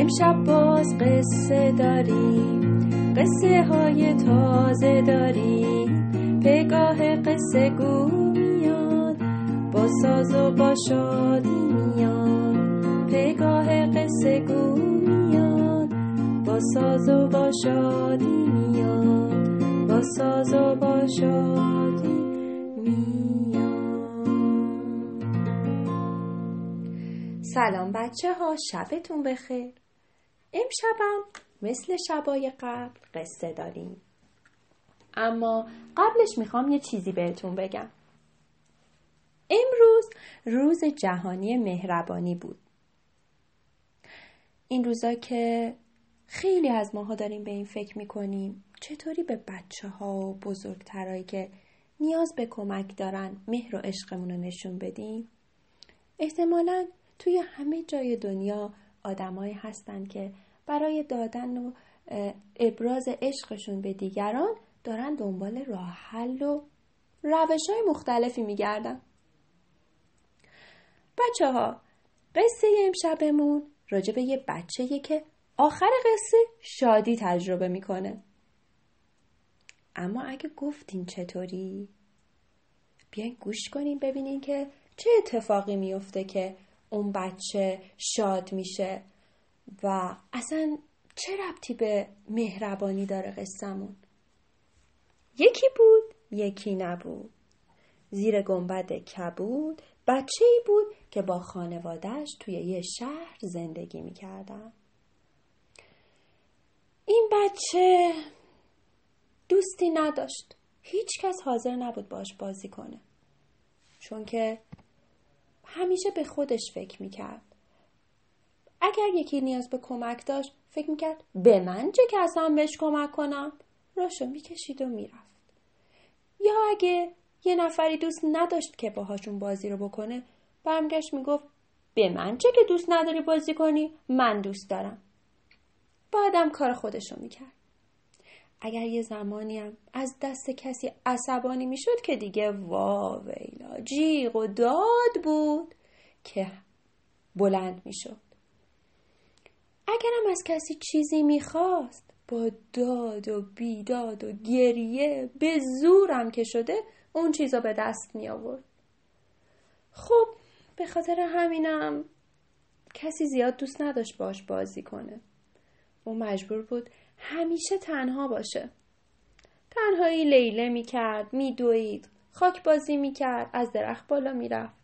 امشب باز قصه داریم، قصه های تازه داریم. پگاه قصه گو میاد، با ساز و با شادی میاد. پگاه قصه گو میاد، با ساز و با شادی میاد. با ساز و با شادی میاد. سلام بچه ها، شبتون بخیر. امشبم مثل شبای قبل قصه داریم، اما قبلش میخوام یه چیزی بهتون بگم. امروز روز جهانی مهربانی بود. این روزا که خیلی از ماها داریم به این فکر میکنیم چطوری به بچه ها و بزرگترایی که نیاز به کمک دارن مهر و عشقمون رو نشون بدیم. احتمالاً توی همه جای دنیا آدمایی هستن که برای دادن و ابراز عشقشون به دیگران دارن دنبال راه حل و روش‌های مختلفی میگردن. بچه ها، قصه امشبمون راجع به یه بچه‌یه که آخر قصه شادی تجربه میکنه. اما اگه گفتیم چطوری، بیاین گوش کنیم ببینین که چه اتفاقی میفته که اون بچه شاد میشه و اصلا چه ربطی به مهربانی داره قصه‌مون. یکی بود یکی نبود. زیر گنبد کبود بچه‌ای بود که با خانواده‌اش توی یه شهر زندگی میکردن. این بچه دوستی نداشت. هیچ کس حاضر نبود باش بازی کنه، چون که همیشه به خودش فکر میکرد. اگر یکی نیاز به کمک داشت فکر میکرد به من چه که اصلا بهش کمک کنم، راشو میکشید و میرفت. یا اگه یه نفری دوست نداشت که باهاشون بازی رو بکنه، برمیگشت میگفت به من چه که دوست نداری بازی کنی، من دوست دارم. بعدم کار خودش رو میکرد. اگر یه زمانی هم از دست کسی عصبانی میشد که دیگه واویلا جیغ و داد بود که بلند میشد. اگرم از کسی چیزی میخواست، با داد و بیداد و گریه به زورم که شده اون چیزا به دست می آورد. خب به خاطر همینم کسی زیاد دوست نداشت باش بازی کنه. اون مجبور بود همیشه تنها باشه. تنهایی لیله میکرد، میدوید، خاک بازی میکرد، از درخت بالا میرفت.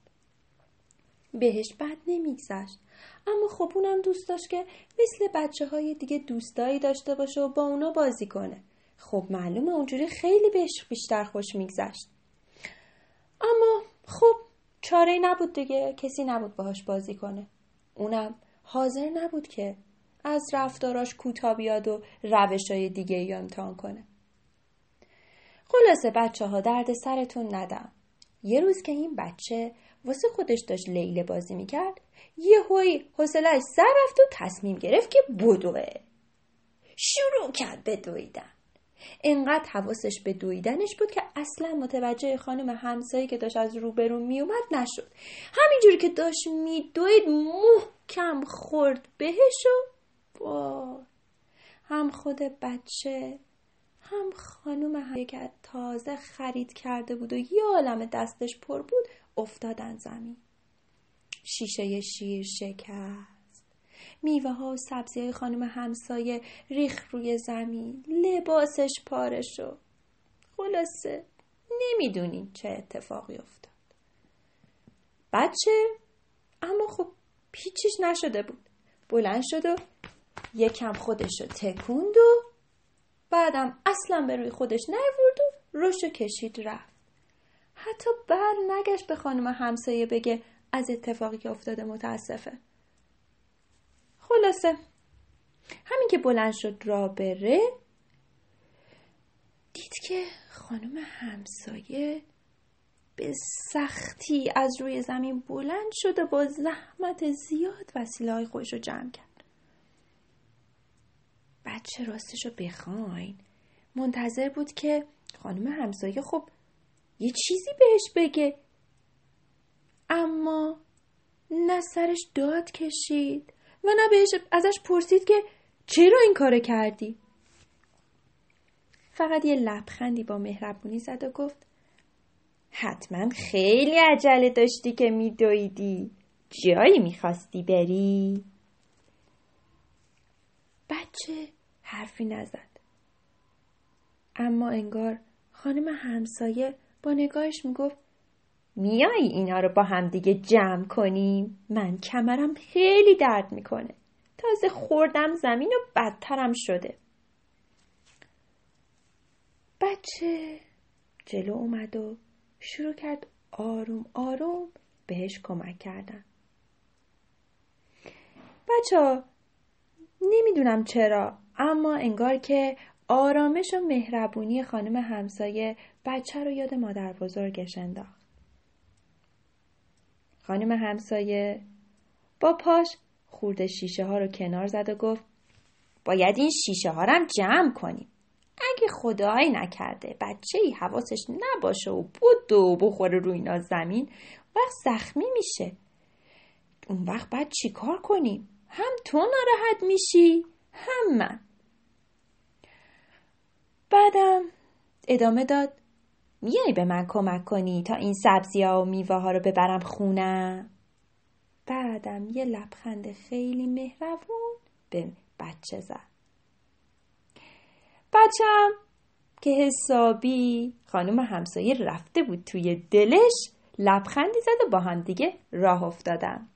بهش بد نمیگذشت، اما خب اونم دوست داشت که مثل بچه‌های دیگه دوستایی داشته باشه و با اونا بازی کنه. خب معلومه اونجوری خیلی بهش بیشتر خوش میگذشت. اما خب چاره‌ای نبود دیگه، کسی نبود باهاش بازی کنه. اونم حاضر نبود که از رفتاراش کوتاه بیاد و روش‌های دیگه‌ای امتحان کنه. خلاصه بچه‌ها درد سرتون ندم. یه روز که این بچه واسه خودش داشت لیله بازی میکرد، یهویی حوصله‌اش سر رفت و تصمیم گرفت که بدوه. شروع کرد به دویدن. انقدر حواسش به دویدنش بود که اصلا متوجه خانم همسایه که داشت از روبرو میومد نشد. همینجوری که داشت میدوید محکم خورد بهش و هم خود بچه هم خانم همسایه که تازه خرید کرده بود و یه عالمه دستش پر بود افتادن زمین. شیشه شیر شکست. میوه ها و سبزی های خانم همسایه ریخ روی زمین. لباسش پاره شد. خلاصه نمیدونین چه اتفاقی افتاد. بچه اما خب هیچیش نشده بود. بلند شد و یکم خودش رو تکوند و بعدم اصلا به روی خودش نیورد و روشو کشید رفت. حتی بر نگشت به خانم همسایه بگه از اتفاقی که افتاده متاسفه. خلاصه همین که بلند شد را بره، دید که خانم همسایه به سختی از روی زمین بلند شده، با زحمت زیاد وسیله‌های خودش رو جمع کرد. بچه راستشو بخواین منتظر بود که خانم همسایه خب یه چیزی بهش بگه، اما نه سرش داد کشید و نه بهش ازش پرسید که چرا این کار کردی. فقط یه لبخندی با مهربونی زد و گفت حتما خیلی عجله داشتی که میدویدی. جایی میخواستی بری؟ بچه حرفی نزد. اما انگار خانم همسایه با نگاهش میگفت میایی اینا رو با هم دیگه جمع کنیم؟ من کمرم خیلی درد میکنه. تازه خوردم زمین و بدترم شده. بچه جلو اومد و شروع کرد آروم آروم بهش کمک کردن. بچه نمیدونم چرا، اما انگار که آرامش و مهربونی خانم همسایه بچه رو یاد مادر بزرگش انداخت. خانم همسایه با پاش خورده شیشه ها رو کنار زد و گفت باید این شیشه ها رو هم جمع کنیم. اگه خدایی نکرده بچه‌ای حواسش نباشه و بدو بخوره روی اینا زمین، وقت زخمی میشه. اون وقت باید چی کار کنیم؟ هم تو ناراحت میشی هم من. بعدم ادامه داد میای به من کمک کنی تا این سبزی‌ها و میوه‌ها رو ببرم خونم؟ بعدم یه لبخند خیلی مهربون به بچه زد. بچم که حسابی خانم همسایه رفته بود توی دلش، لبخندی زد و با هم دیگه راه افتادن.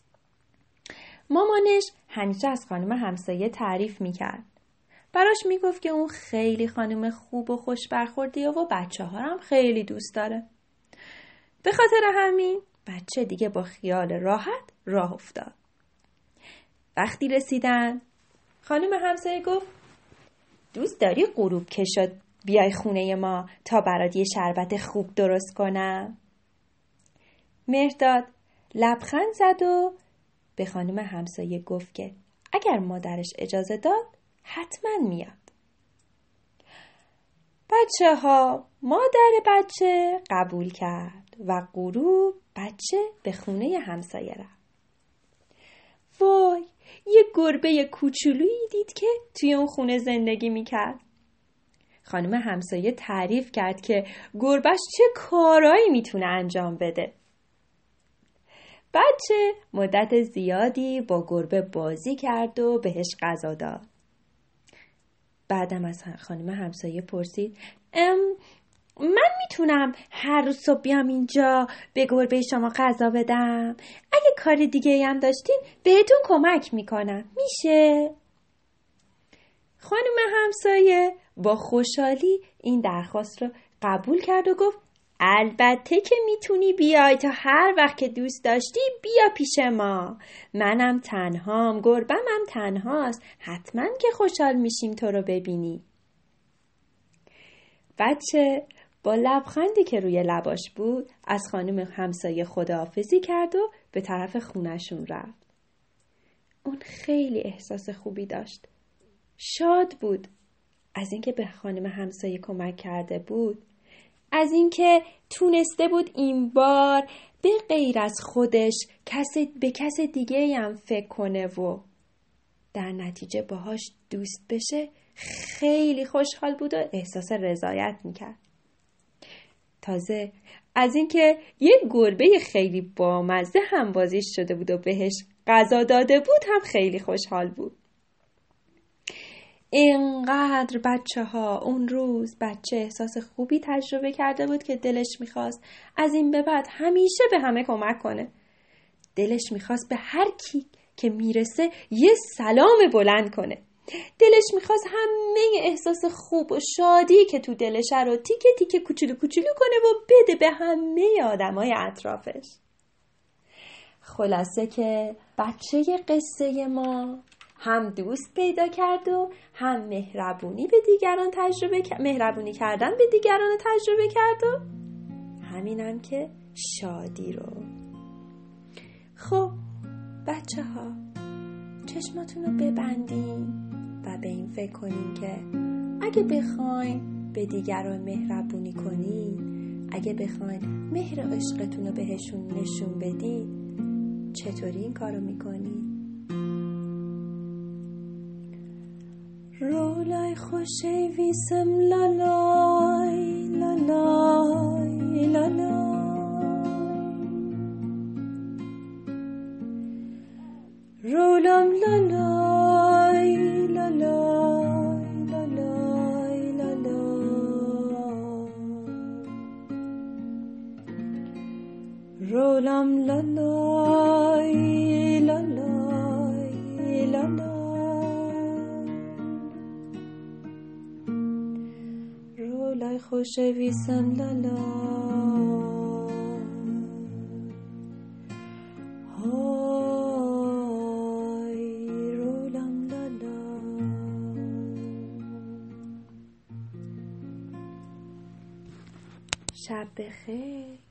مامانش همیشه از خانم همسایه تعریف میکرد. براش میگفت که اون خیلی خانم خوب و خوش برخوردیه و بچه ها هم خیلی دوست داره. به خاطر همین بچه دیگه با خیال راحت راه افتاد. وقتی رسیدن خانم همسایه گفت دوست داری غروب که شد بیای خونه ما تا برات یه شربت خوب درست کنم؟ مهرداد لبخند زد و به خانم همسایه گفت که اگر مادرش اجازه داد حتما میاد. بچه ها مادر بچه قبول کرد و غروب بچه به خونه همسایه رفت. وای یه گربه کوچولویی دید که توی اون خونه زندگی میکرد. خانم همسایه تعریف کرد که گربهش چه کارایی میتونه انجام بده. بچه مدت زیادی با گربه بازی کرد و بهش غذا داد. بعدم از خانم همسایه پرسید من میتونم هر روز صبح بیام اینجا به گربه شما غذا بدم؟ اگه کار دیگه هم داشتین بهتون کمک میکنم، میشه؟ خانم همسایه با خوشحالی این درخواست رو قبول کرد و گفت البته که میتونی بیای، تا هر وقت که دوست داشتی بیا پیش ما. منم تنهام، گربم هم تنهاست، حتما که خوشحال میشیم تو رو ببینی. بچه با لبخندی که روی لباش بود از خانم همسایه خداحافظی کرد و به طرف خونشون رفت. اون خیلی احساس خوبی داشت. شاد بود از اینکه به خانم همسایه کمک کرده بود، از اینکه تونسته بود این بار به غیر از خودش به کس دیگه هم فکر کنه و در نتیجه باهاش دوست بشه. خیلی خوشحال بود و احساس رضایت میکرد. تازه از اینکه یه گربه خیلی بامزه هم بازیش شده بود و بهش غذا داده بود هم خیلی خوشحال بود. اینقدر بچه ها اون روز بچه احساس خوبی تجربه کرده بود که دلش میخواست از این به بعد همیشه به همه کمک کنه. دلش میخواست به هر کی که میرسه یه سلام بلند کنه. دلش میخواست همه احساس خوب و شادی که تو دلش رو تیکه تیکه کوچولو کوچولو کنه و بده به همه آدمای اطرافش. خلاصه که بچه قصه ما هم دوست پیدا کرد و هم مهربونی کردن به دیگران تجربه کرد و همینم که شادی رو. خب بچه ها چشماتون رو ببندین و به این فکر کنین که اگه بخواین به دیگران مهربونی کنین، اگه بخواین مهر عشقتون رو بهشون نشون بدین، چطوری این کارو میکنین؟ رولای خوشی ویسم لالای لالای لالای رولم لالای لالای لالای لالای رولم لالای لالای لالای رولای خوش ویسم لالای های رولم لالای. شب بخیر.